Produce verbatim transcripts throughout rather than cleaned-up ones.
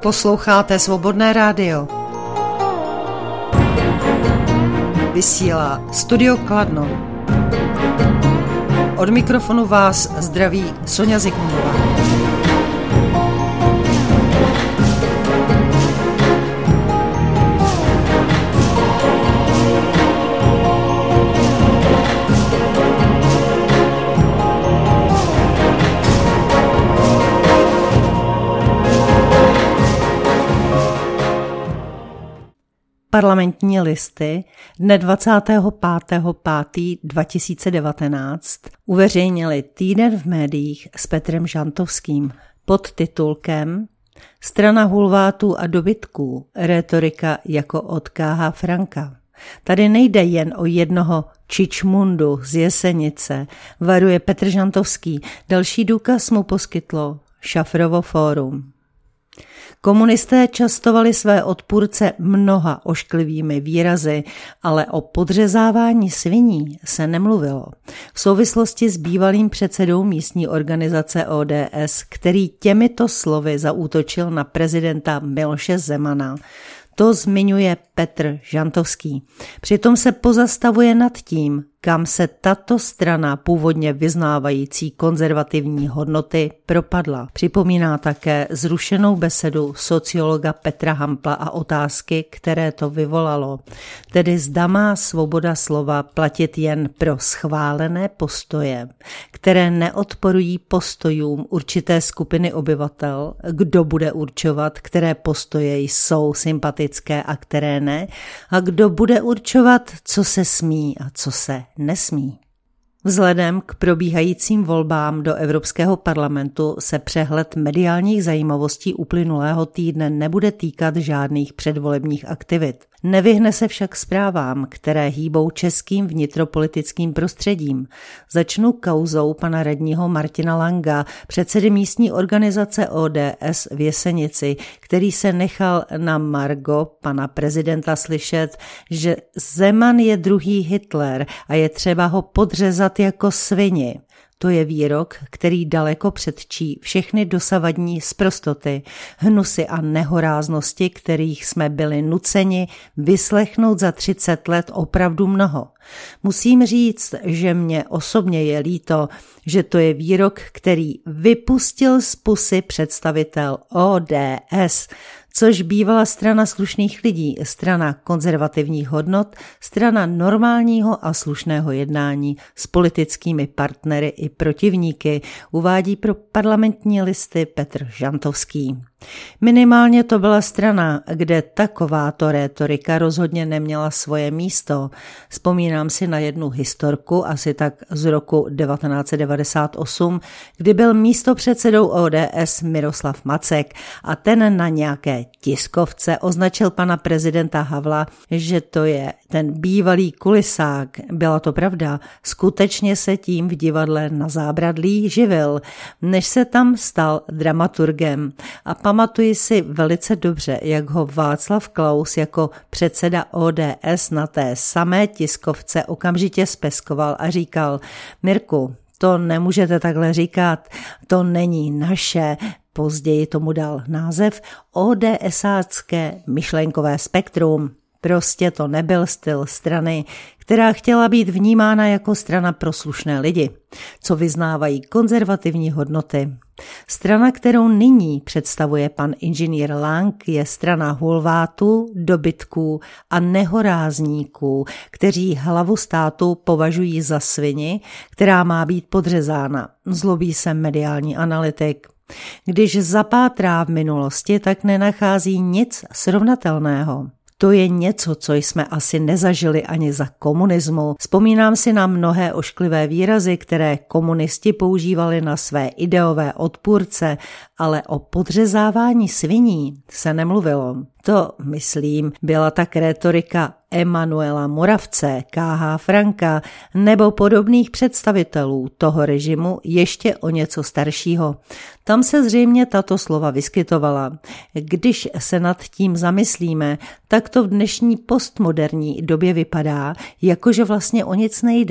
Posloucháte Svobodné rádio. Vysílá Studio Kladno. Od mikrofonu vás zdraví Sonja Zikmundová. Parlamentní listy dne dvacátého pátého pátého dva tisíce devatenáct uveřejnili Týden v médiích s Petrem Žantovským pod titulkem Strana hulvátů a dobytků, rétorika jako od K H. Franka. Tady nejde jen o jednoho čičmundu z Jesenice, varuje Petr Žantovský. Další důkaz mu poskytlo Šafrovo fórum. Komunisté častovali své odpůrce mnoha ošklivými výrazy, ale o podřezávání sviní se nemluvilo. V souvislosti s bývalým předsedou místní organizace O D S, který těmito slovy zaútočil na prezidenta Miloše Zemana, to zmiňuje Petr Žantovský. Přitom se pozastavuje nad tím, kam se tato strana původně vyznávající konzervativní hodnoty propadla. Připomíná také zrušenou besedu sociologa Petra Hampla a otázky, které to vyvolalo. Tedy zda má svoboda slova platit jen pro schválené postoje, které neodporují postojům určité skupiny obyvatel, kdo bude určovat, které postoje jsou sympatické a které ne, a kdo bude určovat, co se smí a co se nesmí. Vzhledem k probíhajícím volbám do Evropského parlamentu se přehled mediálních zajímavostí uplynulého týdne nebude týkat žádných předvolebních aktivit. Nevyhne se však zprávám, které hýbou českým vnitropolitickým prostředím. Začnu kauzou pana radního Martina Langa, předsedy místní organizace O D S v Jesenici, který se nechal na margo pana prezidenta slyšet, že Zeman je druhý Hitler a je třeba ho podřezat jako svini. To je výrok, který daleko předčí všechny dosavadní sprostoty, hnusy a nehoráznosti, kterých jsme byli nuceni vyslechnout za třicet let opravdu mnoho. Musím říct, že mě osobně je líto, že to je výrok, který vypustil z pusy představitel O D S, což bývala strana slušných lidí, strana konzervativních hodnot, strana normálního a slušného jednání s politickými partnery i protivníky, uvádí pro Parlamentní listy Petr Žantovský. Minimálně to byla strana, kde takováto rétorika rozhodně neměla svoje místo. Vzpomínám si na jednu historku, asi tak z roku devatenáct set devadesát osm, kdy byl místopředsedou O D S Miroslav Macek a ten na nějaké tiskovce označil pana prezidenta Havla, že to je ten bývalý kulisák. Byla to pravda, skutečně se tím v divadle Na Zábradlí živil, než se tam stal dramaturgem. A pamatuji si velice dobře, jak ho Václav Klaus jako předseda O D S na té samé tiskovce okamžitě speskoval a říkal: Mirku, to nemůžete takhle říkat, to není naše. Později tomu dal název ODSácké myšlenkové spektrum. Prostě to nebyl styl strany, která chtěla být vnímána jako strana pro slušné lidi, co vyznávají konzervativní hodnoty. Strana, kterou nyní představuje pan inženýr Lang, je strana hulvátů, dobytků a nehorázníků, kteří hlavu státu považují za svini, která má být podřezána, zlobí se mediální analytik. Když zapátrá v minulosti, tak nenachází nic srovnatelného. To je něco, co jsme asi nezažili ani za komunismu. Vzpomínám si na mnohé ošklivé výrazy, které komunisti používali na své ideové odpůrce, ale o podřezávání sviní se nemluvilo. To, myslím, byla tak rétorika Emanuela Moravce, K H. Franka nebo podobných představitelů toho režimu ještě o něco staršího. Tam se zřejmě tato slova vyskytovala. Když se nad tím zamyslíme, tak to v dnešní postmoderní době vypadá, jakože vlastně o nic nejde.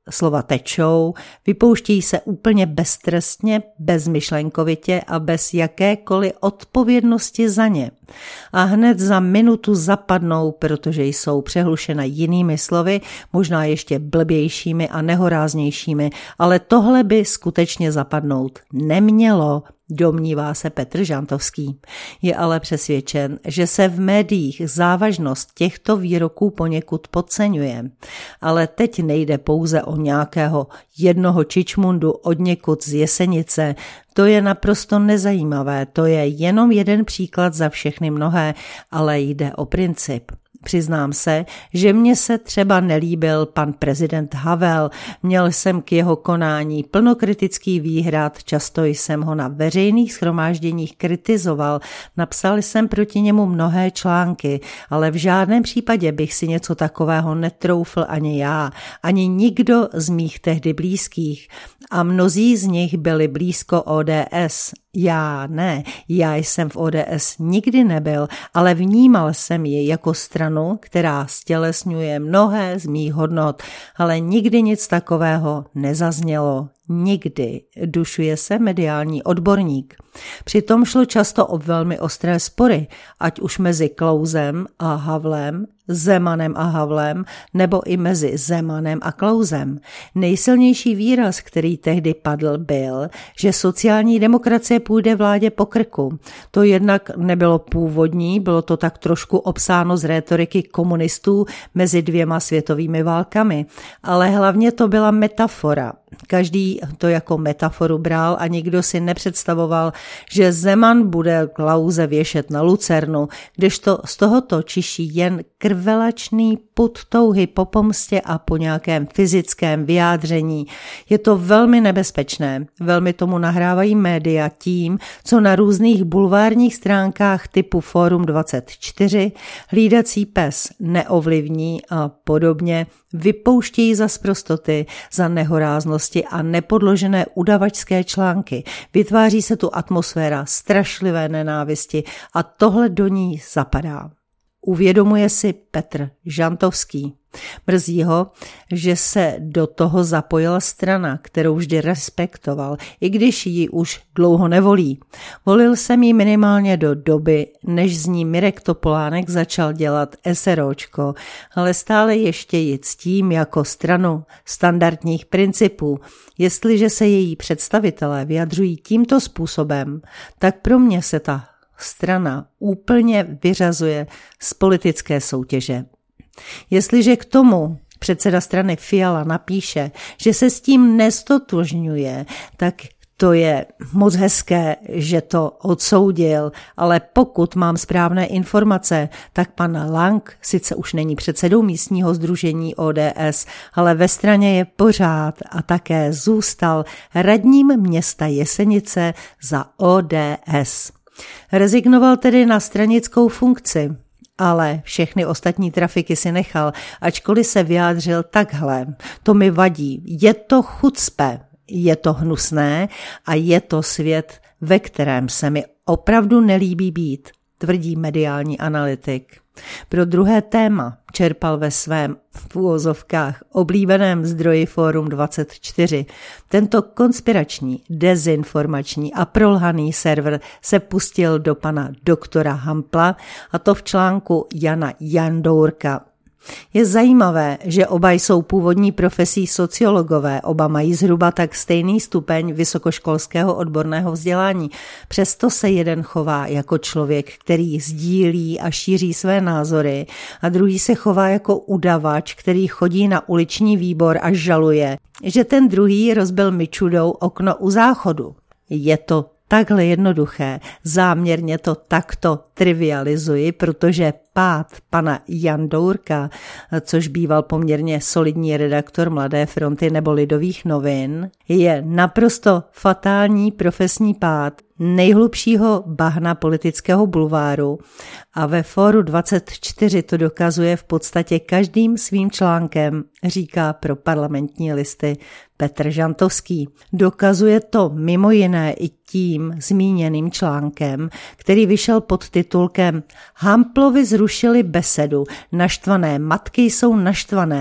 slova tečou, vypouštějí se úplně beztrestně, bezmyšlenkovitě a bez jakékoliv odpovědnosti za ně. A hned za minutu zapadnou, protože jsou přehlušena jinými slovy, možná ještě blbějšími a nehoráznějšími, ale tohle by skutečně zapadnout nemělo, domnívá se Petr Žantovský. Je ale přesvědčen, že se v médiích závažnost těchto výroků poněkud podceňuje. Ale teď nejde pouze o nějakého jednoho čičmundu odněkud z Jesenice. To je naprosto nezajímavé, to je jenom jeden příklad za všechny mnohé, ale jde o princip. Přiznám se, že mně se třeba nelíbil pan prezident Havel, měl jsem k jeho konání plno kritický výhrad, často jsem ho na veřejných shromážděních kritizoval, napsal jsem proti němu mnohé články, ale v žádném případě bych si něco takového netroufl ani já, ani nikdo z mých tehdy blízkých. A mnozí z nich byli blízko O D S. Já ne, já jsem v O D S nikdy nebyl, ale vnímal jsem ji jako stranu, která stělesňuje mnohé z mých hodnot, ale nikdy nic takového nezaznělo. Nikdy, dušuje se mediální odborník. Přitom šlo často o velmi ostré spory, ať už mezi Klausem a Havlem, Zemanem a Havlem, nebo i mezi Zemanem a Klausem. Nejsilnější výraz, který tehdy padl, byl, že sociální demokracie půjde vládě po krku. To jednak nebylo původní, bylo to tak trošku obsáno z rétoriky komunistů mezi dvěma světovými válkami, ale hlavně to byla metafora. Každý to jako metaforu bral a nikdo si nepředstavoval, že Zeman bude Klause věšet na lucernu, kdežto z tohoto čiší jen krvelačný pud touhy po pomstě a po nějakém fyzickém vyjádření. Je to velmi nebezpečné, velmi tomu nahrávají média tím, co na různých bulvárních stránkách typu Fórum dvacet čtyři, Hlídací pes neovlivní a podobně vypouštějí za sprostoty, za nehoráznosti a nepodložené udavačské články. Vytváří se tu atmosféra strašlivé nenávisti a tohle do ní zapadá. Uvědomuje si Petr Žantovský. Mrzí ho, že se do toho zapojila strana, kterou vždy respektoval, i když ji už dlouho nevolí. Volil jsem ji minimálně do doby, než z ní Mirek Topolánek začal dělat SROčko, ale stále ještě ji ctím jako stranu standardních principů. Jestliže se její představitelé vyjadřují tímto způsobem, tak pro mě se ta strana úplně vyřazuje z politické soutěže. Jestliže k tomu předseda strany Fiala napíše, že se s tím nestotožňuje, tak to je moc hezké, že to odsoudil, ale pokud mám správné informace, tak pan Lang sice už není předsedou místního sdružení O D S, ale ve straně je pořád a také zůstal radním města Jesenice za O D S. Rezignoval tedy na stranickou funkci, ale všechny ostatní trafiky si nechal, ačkoliv se vyjádřil takhle. To mi vadí, je to chucpe, je to hnusné a je to svět, ve kterém se mi opravdu nelíbí být, tvrdí mediální analytik. Pro druhé téma čerpal ve svém v úvozovkách oblíbeném zdroji Fórum dvacet čtyři. Tento konspirační, dezinformační a prolhaný server se pustil do pana doktora Hampla, a to v článku Jana Jandourka. Je zajímavé, že oba jsou původní profesí sociologové, oba mají zhruba tak stejný stupeň vysokoškolského odborného vzdělání. Přesto se jeden chová jako člověk, který sdílí a šíří své názory, a druhý se chová jako udavač, který chodí na uliční výbor a žaluje, že ten druhý rozbil Mičudou okno u záchodu. Je to takhle jednoduché, záměrně to takto trivializuji, protože pád pana Jandourka, což býval poměrně solidní redaktor Mladé fronty nebo Lidových novin, je naprosto fatální profesní pád nejhlubšího bahna politického bulváru a ve Fóru dvacet čtyři to dokazuje v podstatě každým svým článkem, říká pro Parlamentní listy Petr Žantovský. Dokazuje to mimo jiné i tím zmíněným článkem, který vyšel pod titulkem Hamplovi zrušili besedu, naštvané matky jsou naštvané.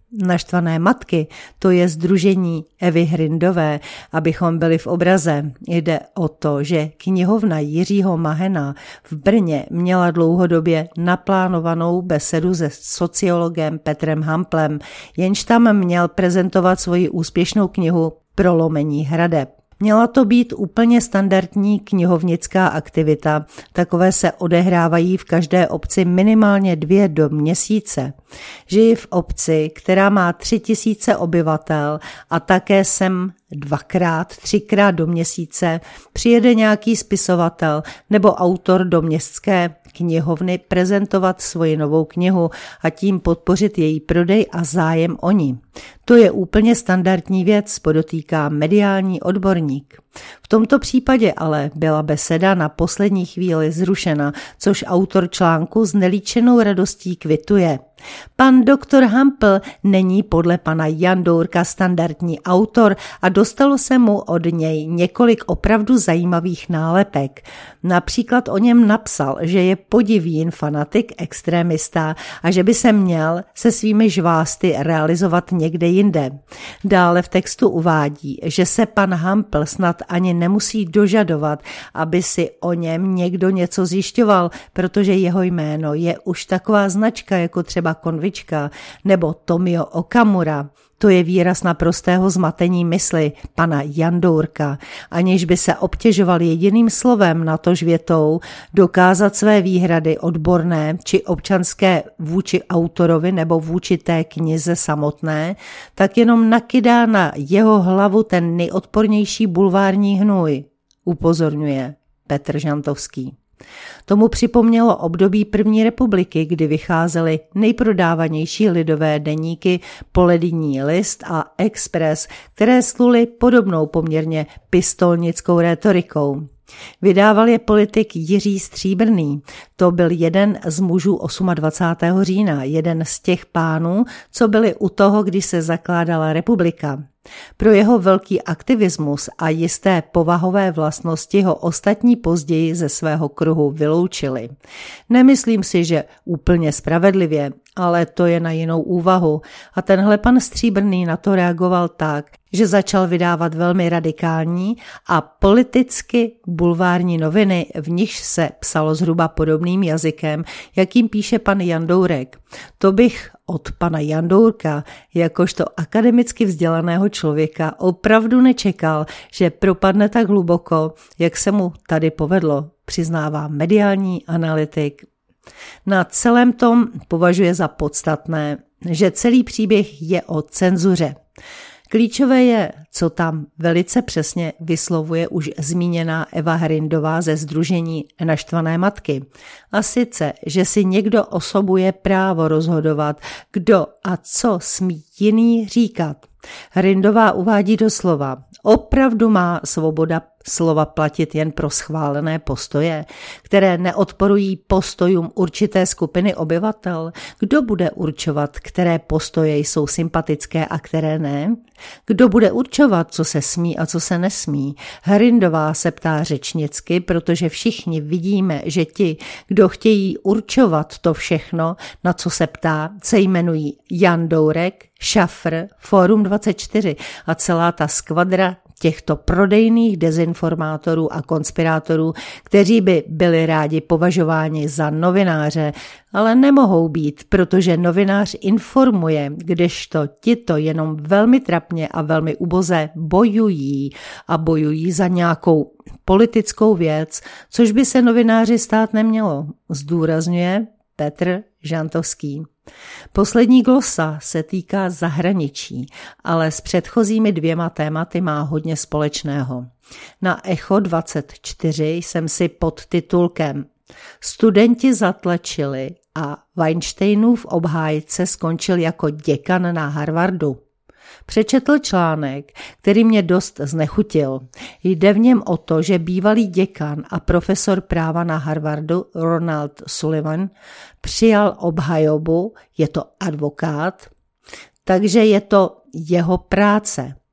Naštvané matky, to je sdružení Evy Hrindové, abychom byli v obraze. Jde o to, že knihovna Jiřího Mahena v Brně měla dlouhodobě naplánovanou besedu se sociologem Petrem Hamplem, jenž tam měl prezentovat svoji úspěšnou knihu Prolomení hradeb. Měla to být úplně standardní knihovnická aktivita, takové se odehrávají v každé obci minimálně dvě do měsíce. Žiji v obci, která má tři tisíce obyvatel a také sem dvakrát, třikrát do měsíce přijede nějaký spisovatel nebo autor do městské knihovny prezentovat svoji novou knihu a tím podpořit její prodej a zájem o ní. To je úplně standardní věc, podotýká mediální odborník. V tomto případě ale byla beseda na poslední chvíli zrušena, což autor článku s nelíčenou radostí kvituje. Pan doktor Hampl není podle pana Jandourka standardní autor a dostalo se mu od něj několik opravdu zajímavých nálepek. Například o něm napsal, že je podivín fanatik extrémista a že by se měl se svými žvásty realizovat někde jinde. Dále v textu uvádí, že se pan Hampl snad ani nemusí dožadovat, aby si o něm někdo něco zjišťoval, protože jeho jméno je už taková značka jako třeba Konvička nebo Tomio Okamura. To je výraz naprostého zmatení mysli pana Jandourka, aniž by se obtěžoval jediným slovem, natož větou, dokázat své výhrady odborné či občanské vůči autorovi nebo vůči té knize samotné, tak jenom nakydá na jeho hlavu ten nejodpornější bulvární hnůj, upozorňuje Petr Žantovský. Tomu připomnělo období první republiky, kdy vycházely nejprodávanější lidové deníky Polední list a Express, které sluly podobnou poměrně pistolnickou rétorikou. Vydával je politik Jiří Stříbrný. To byl jeden z mužů dvacátého osmého října, jeden z těch pánů, co byli u toho, když se zakládala republika. Pro jeho velký aktivismus a jisté povahové vlastnosti ho ostatní později ze svého kruhu vyloučili. Nemyslím si, že úplně spravedlivě, ale to je na jinou úvahu. A tenhle pan Stříbrný na to reagoval tak, že začal vydávat velmi radikální a politicky bulvární noviny, v nichž se psalo zhruba podobným jazykem, jakým píše pan Jandourek. To bych od pana Jandourka, jakožto akademicky vzdělaného člověka, opravdu nečekal, že propadne tak hluboko, jak se mu tady povedlo, přiznává mediální analytik. Na celém tom považuje za podstatné, že celý příběh je o cenzuře. Klíčové je, co tam velice přesně vyslovuje už zmíněná Eva Hrindová ze sdružení Naštvané matky. A sice, že si někdo osobuje právo rozhodovat, kdo a co smí jiný říkat. Hrindová uvádí doslova, opravdu má svoboda slova platit jen pro schválené postoje, které neodporují postojům určité skupiny obyvatel? Kdo bude určovat, které postoje jsou sympatické a které ne? Kdo bude určovat, co se smí a co se nesmí? Hrindová se ptá řečnicky, protože všichni vidíme, že ti, kdo chtějí určovat to všechno, na co se ptá, se jmenují Jandourek, Šafr, Fórum dvacet čtyři a celá ta skvadra těchto prodejných dezinformátorů a konspirátorů, kteří by byli rádi považováni za novináře, ale nemohou být, protože novinář informuje, kdežto tito jenom velmi trapně a velmi uboze bojují a bojují za nějakou politickou věc, což by se novináři stát nemělo, zdůrazňuje Petr Žantovský. Poslední glosa se týká zahraničí, ale s předchozími dvěma tématy má hodně společného. Na Echo dvacet čtyři jsem si pod titulkem Studenti zatlačili a Weinsteinův obhájce skončil jako děkan na Harvardu přečetl článek, který mě dost znechutil. Jde v něm o to, že bývalý děkan a profesor práva na Harvardu Ronald Sullivan přijal obhajobu, je to advokát, takže je to jeho práce.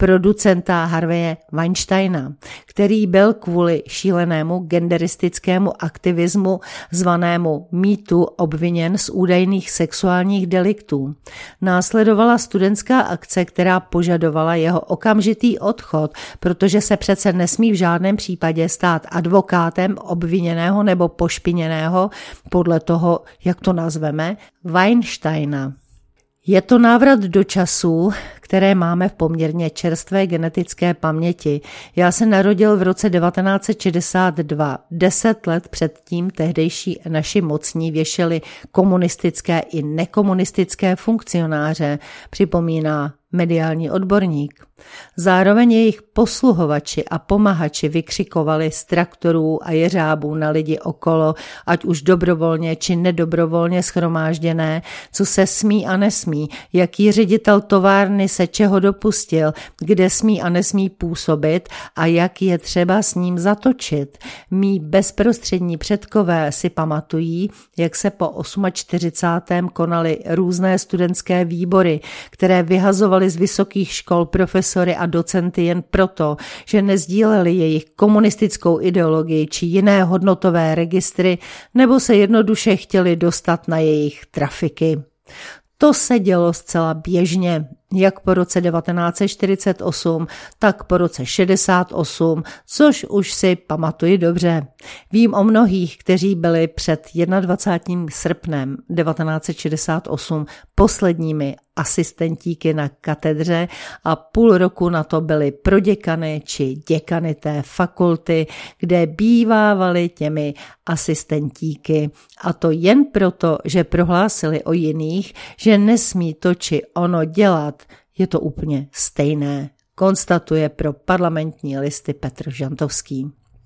producenta Harveye Weinsteina, který byl kvůli šílenému genderistickému aktivismu zvanému Me Too obviněn z údajných sexuálních deliktů. Následovala studentská akce, která požadovala jeho okamžitý odchod, protože se přece nesmí v žádném případě stát advokátem obviněného nebo pošpiněného, podle toho, jak to nazveme, Weinsteina. Je to návrat do časů, které máme v poměrně čerstvé genetické paměti. Já se narodil v roce devatenáct set šedesát dva. Deset let předtím tehdejší naši mocní věšeli komunistické i nekomunistické funkcionáře, připomíná mediální odborník. Zároveň jejich posluhovači a pomahači vykřikovali z traktorů a jeřábů na lidi okolo, ať už dobrovolně či nedobrovolně shromážděné, co se smí a nesmí, jaký ředitel továrny se čeho dopustil, kde smí a nesmí působit a jak je třeba s ním zatočit. Mí bezprostřední předkové si pamatují, jak se po čtyřicátém osmém konaly různé studentské výbory, které vyhazovaly z vysokých škol profesory a docenty jen proto, že nezdíleli jejich komunistickou ideologii či jiné hodnotové registry, nebo se jednoduše chtěli dostat na jejich trafiky. To se dělo zcela běžně, jak po roce devatenáct set čtyřicet osm, tak po roce šedesát osm, což už si pamatuji dobře. Vím o mnohých, kteří byli před dvacátým prvním srpnem devatenáct set šedesát osm posledními asistentíky na katedře a půl roku na to byli proděkany či děkany té fakulty, kde bývávali těmi asistentíky. A to jen proto, že prohlásili o jiných, že nesmí to či ono dělat. Je to úplně stejné, konstatuje pro Parlamentní listy Petr Žantovský.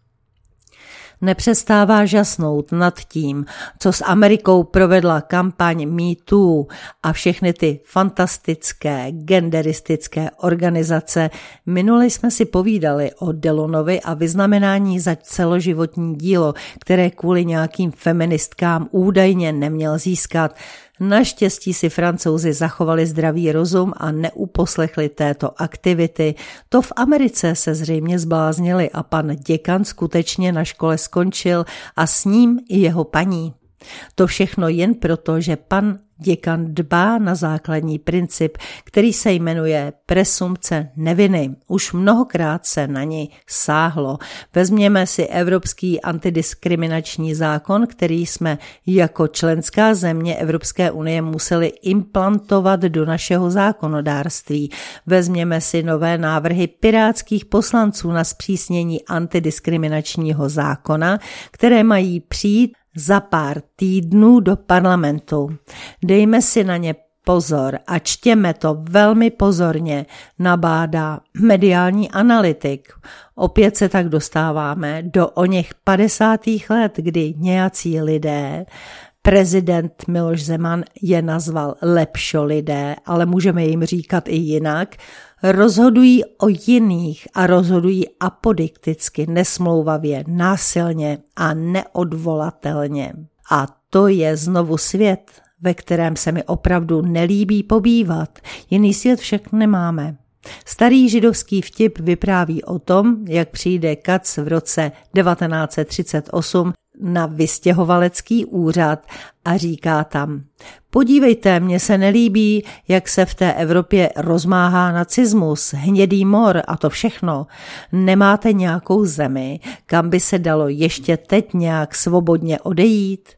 Nepřestává žasnout nad tím, co s Amerikou provedla kampaň Me Too a všechny ty fantastické genderistické organizace. Minule jsme si povídali o Delonovi a vyznamenání za celoživotní dílo, které kvůli nějakým feministkám údajně neměl získat. Naštěstí si Francouzi zachovali zdravý rozum a neuposlechli této aktivity. To v Americe se zřejmě zbláznili a pan děkan skutečně na škole skončil a s ním i jeho paní. To všechno jen proto, že pan děkan dbá na základní princip, který se jmenuje presumpce neviny. Už mnohokrát se na ní sáhlo. Vezměme si Evropský antidiskriminační zákon, který jsme jako členská země Evropské unie museli implantovat do našeho zákonodárství. Vezměme si nové návrhy pirátských poslanců na zpřísnění antidiskriminačního zákona, které mají přijít za pár týdnů do parlamentu. Dejme si na ně pozor a čtěme to velmi pozorně, nabádá mediální analytik. Opět se tak dostáváme do oněch padesátých let, kdy nějací lidé, prezident Miloš Zeman je nazval lepšo lidé, ale můžeme jim říkat i jinak, rozhodují o jiných a rozhodují apodikticky, nesmlouvavě, násilně a neodvolatelně. A to je znovu svět, ve kterém se mi opravdu nelíbí pobývat. Jiný svět však nemáme. Starý židovský vtip vypráví o tom, jak přijde Katz v roce devatenáct set třicet osm na vystěhovalecký úřad a říká tam: podívejte, mně se nelíbí, jak se v té Evropě rozmáhá nacismus, hnědý mor a to všechno. Nemáte nějakou zemi, kam by se dalo ještě teď nějak svobodně odejít?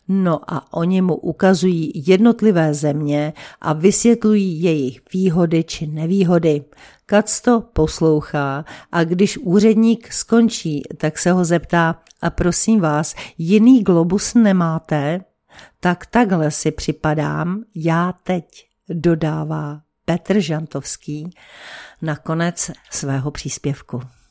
No a oni mu ukazují jednotlivé země a vysvětlují jejich výhody či nevýhody. Katz to poslouchá a když úředník skončí, tak se ho zeptá: a prosím vás, jiný globus nemáte? Tak takhle si připadám já teď, dodává Petr Žantovský na konec svého příspěvku.